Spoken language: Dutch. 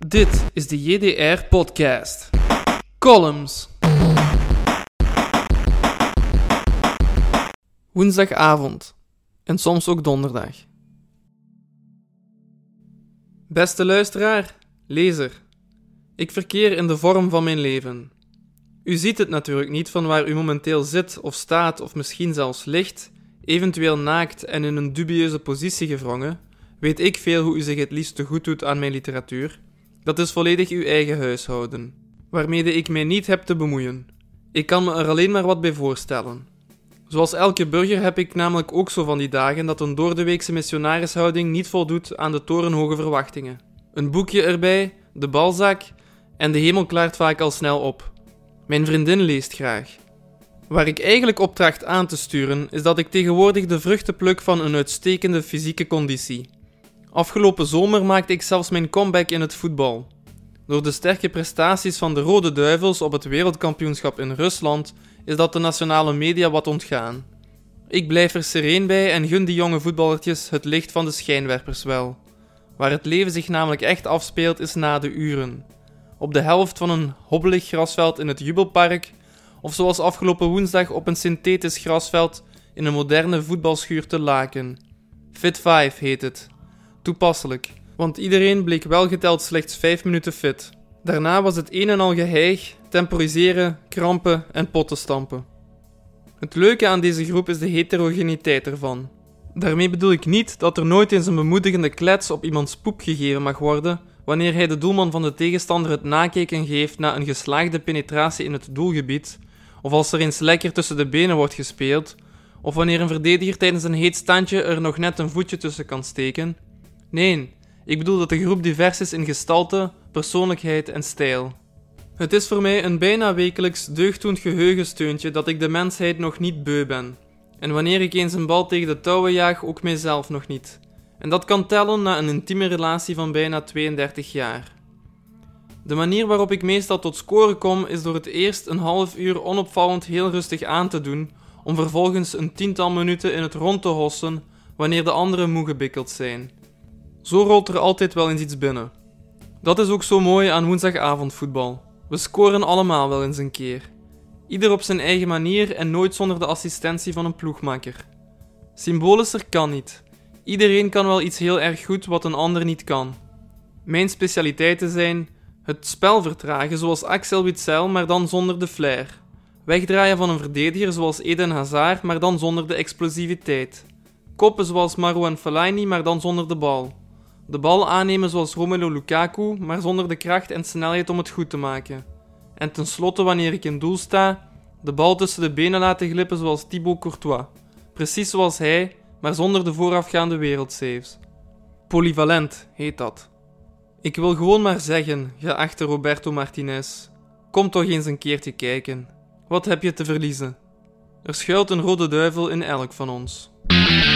Dit is de JDR-podcast. Columns. Woensdagavond. En soms ook donderdag. Beste luisteraar, lezer. Ik verkeer in de vorm van mijn leven. U ziet het natuurlijk niet van waar u momenteel zit of staat of misschien zelfs ligt, eventueel naakt en in een dubieuze positie gewrongen. Weet ik veel hoe u zich het liefst te goed doet aan mijn literatuur. Dat is volledig uw eigen huishouden, waarmede ik mij niet heb te bemoeien. Ik kan me er alleen maar wat bij voorstellen. Zoals elke burger heb ik namelijk ook zo van die dagen dat een doordeweekse missionarishouding niet voldoet aan de torenhoge verwachtingen. Een boekje erbij, de balzak en de hemel klaart vaak al snel op. Mijn vriendin leest graag. Waar ik eigenlijk op tracht aan te sturen is dat ik tegenwoordig de vruchten pluk van een uitstekende fysieke conditie. Afgelopen zomer maakte ik zelfs mijn comeback in het voetbal. Door de sterke prestaties van de Rode Duivels op het wereldkampioenschap in Rusland is dat de nationale media wat ontgaan. Ik blijf er sereen bij en gun die jonge voetballertjes het licht van de schijnwerpers wel. Waar het leven zich namelijk echt afspeelt is na de uren. Op de helft van een hobbelig grasveld in het Jubelpark, of zoals afgelopen woensdag op een synthetisch grasveld in een moderne voetbalschuur te Laken. Fit 5 heet het. Toepasselijk, want iedereen bleek welgeteld slechts 5 minuten fit. Daarna was het een en al geheig, temporiseren, krampen en pottenstampen. Het leuke aan deze groep is de heterogeniteit ervan. Daarmee bedoel ik niet dat er nooit eens een bemoedigende klets op iemands poep gegeven mag worden wanneer hij de doelman van de tegenstander het nakijken geeft na een geslaagde penetratie in het doelgebied, of als er eens lekker tussen de benen wordt gespeeld, of wanneer een verdediger tijdens een heet standje er nog net een voetje tussen kan steken. Nee, ik bedoel dat de groep divers is in gestalte, persoonlijkheid en stijl. Het is voor mij een bijna wekelijks deugddoend geheugensteuntje dat ik de mensheid nog niet beu ben. En wanneer ik eens een bal tegen de touwen jaag, ook mijzelf nog niet. En dat kan tellen na een intieme relatie van bijna 32 jaar. De manier waarop ik meestal tot scoren kom is door het eerst een half uur onopvallend heel rustig aan te doen, om vervolgens een 10-tal minuten in het rond te hossen wanneer de anderen moe gebikkeld zijn. Zo rolt er altijd wel eens iets binnen. Dat is ook zo mooi aan woensdagavondvoetbal. We scoren allemaal wel eens een keer. Ieder op zijn eigen manier en nooit zonder de assistentie van een ploegmakker. Symbolischer kan niet. Iedereen kan wel iets heel erg goed wat een ander niet kan. Mijn specialiteiten zijn het spel vertragen zoals Axel Witsel, maar dan zonder de flair. Wegdraaien van een verdediger zoals Eden Hazard, maar dan zonder de explosiviteit. Koppen zoals Marouane Fellaini, maar dan zonder de bal. De bal aannemen zoals Romelu Lukaku, maar zonder de kracht en snelheid om het goed te maken. En tenslotte, wanneer ik in doel sta, de bal tussen de benen laten glippen zoals Thibaut Courtois. Precies zoals hij, maar zonder de voorafgaande wereldsaves. Polyvalent heet dat. Ik wil gewoon maar zeggen, geachte Roberto Martinez, kom toch eens een keertje kijken. Wat heb je te verliezen? Er schuilt een rode duivel in elk van ons.